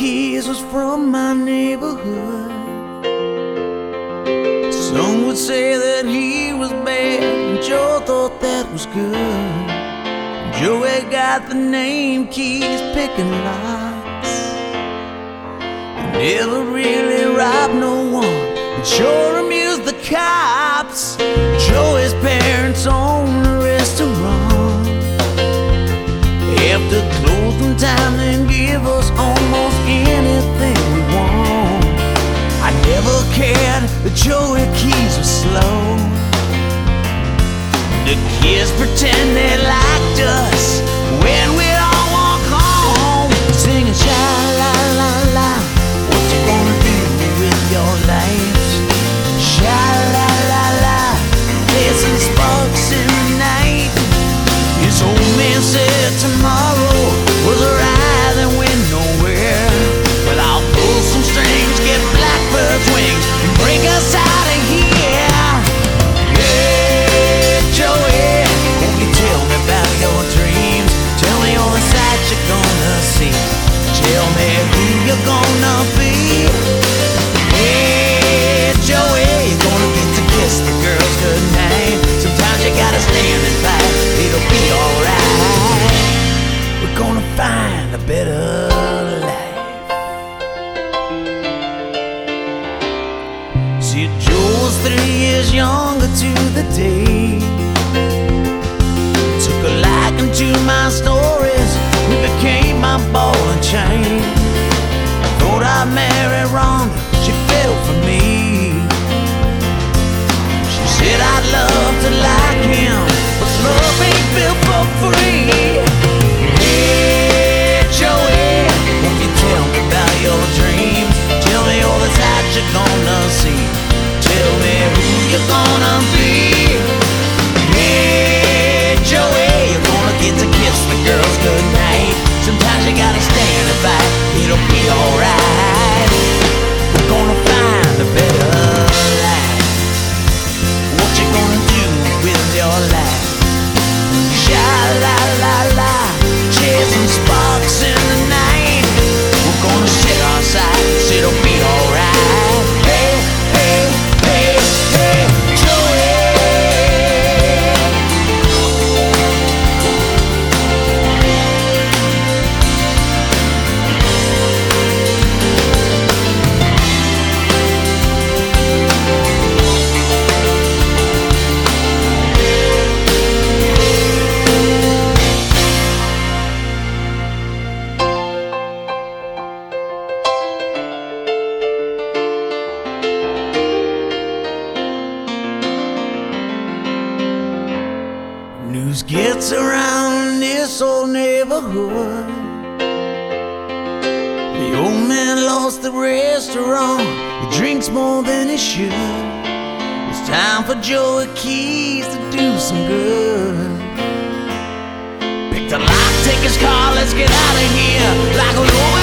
Keys was from my neighborhood. Some would say that he was bad, and Joe thought that was good. Joey got the name Keys picking locks. He never really robbed no one, but sure amused the cops. Joey's parents owned a restaurant. After closing time, they give us almost anything we want. I never cared that Joey Keys was slow. The kids pretend they liked us when we'd all walk home, singing sha-la-la-la. What you gonna do with your life? Sha-la-la-la. There's some sparks in the night. His old man said tomorrow was a ride that went nowhere. But I'll pull some strings, get blackbird's wings, and bring us out of here. Yeah, Joey, won't you tell me about your dreams? Tell me all the sights you're gonna see. Tell me who you're gonna be. Yeah, Joey, you're gonna get to kiss the girls goodnight. Sometimes you gotta stand and fight. It'll be alright. We're gonna find a better life. See, Joe was 3 years younger to the day. Took a liking to my stories. We became my ball and chain. I thought I'd marry Rhonda, she fell for me. She said I'd love to like him, but love ain't built for free. Yeah, Joey, won't you tell me about your dreams? Tell me all the sights you're gonna see. Tell me who you're gonna be. Yeah, Joey, you're gonna get to kiss the girls goodnight. Sometimes you gotta stand and fight. It'll be alright. We're gonna find a better life. What you gonna do with your life? Sha-la-la-la. Chasing sparks in the night. We're gonna sit our sights. It'll be alright. Hey, hey, hey, hey, Joey. News gets around this old neighborhood. The old man lost the restaurant. He drinks more than he should. It's time for Joey Keys to do some good. Pick the lock, take his car, let's get out of here. Like a